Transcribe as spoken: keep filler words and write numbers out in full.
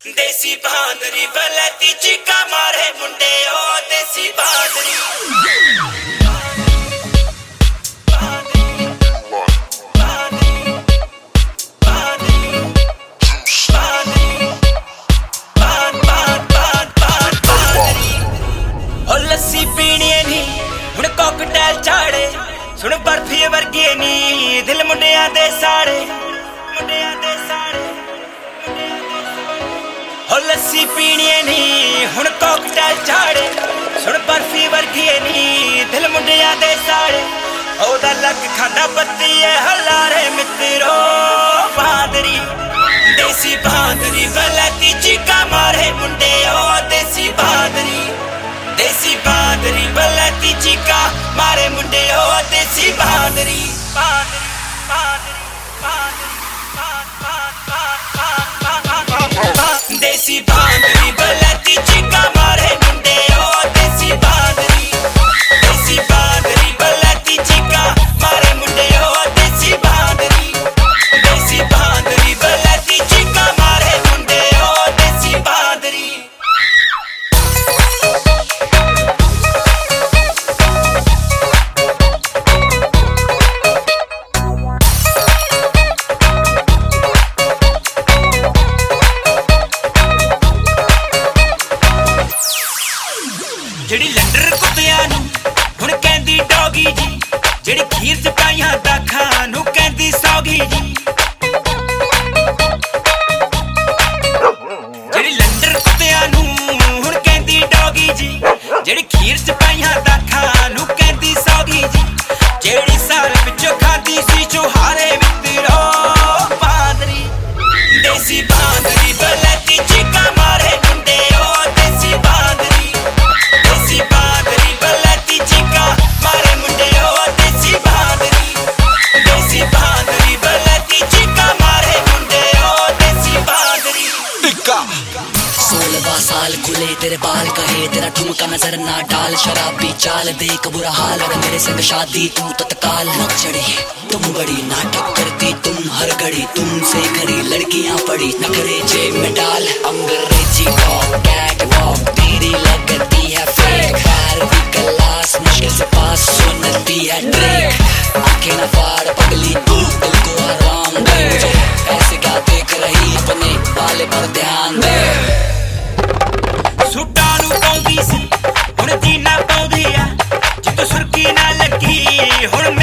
देसी बांदरी बलती चिका मारे मुंडे ओ देसी बांदरी लस्सी पीनी नी हुण कॉकटेल चाड़े सुन बर्फी वर्गी नी दिल मुंडिया दे साड़े मुंडिया दे साड़े हो लस्सी पीनी नी हुण कॉकटेल चाड़े सुन बर्फी वर्गी नी दिल मुंडिया दे साड़े ओदा लक खांदा पत्ती है हलारे मित्रो बांदरी देसी बांदरी बलती चिका मारे मुंडे ओ देसी बांदरी देसी बांदरी बलती चिका मारे मुंडे ओ देसी बांदरी बांदरी बांदरी देसी बांदरी बलती चिका मारे मुंडे ओ देसी बांदरी देसी बांदरी बलती चिका मारे मुंडे ओ देसी बांदरी देसी बांदरी बलती चिका मारे मुंडे ओ देसी बांदरी जेड़ी लंडर कुत्तियां नू हुण कहंदी डॉगी जी जेड़ी खीर च पाइयां दाखां नू कहंदी सौगी जी जेड़ी लंडर कुत्तियां नू हुण कहंदी डॉगी जी जेड़ी खीर च पाइयां दाखां नू कहंदी सौगी जी जेड़ी साल पिछो खादी सी चुहारे मित्रो बांदरी देसी बांदरी बलती चिका मारे मुंडे ओ देसी बांदरी देसी बांदरी बलती चिका मारे मुंडे ओ देसी बांदरी देसी बांदरी बलती चिका मारे मुंडे ओ देसी बांदरी टिक्का सोलहवां साल खुले तेरे बाल कहे तेरा ठुमका नजर ना डाल शराबी चाल देख बुरा हाल और मेरे संग शादी तू तत्काल न चढ़े तुम बड़ी नाटक करती तुम हर घड़ी तुमसे खरी लड़कियां पड़ी नखरे जेब में डाल अंग्रेजी टॉक कैट वॉक तेरी लगती है फेक बारहवीं क्लास मुश्किल से पास सुनती है ट्रेक आंखें न फाड़ पगली तू दिल को आराम दे मुझे ऐसे क्या देख रही अपने वाले पर ध्यान दे सुट्टा नू पाउंदी सी हुण जीना पाउंदी आ जितो सुर्की ना लगी हुण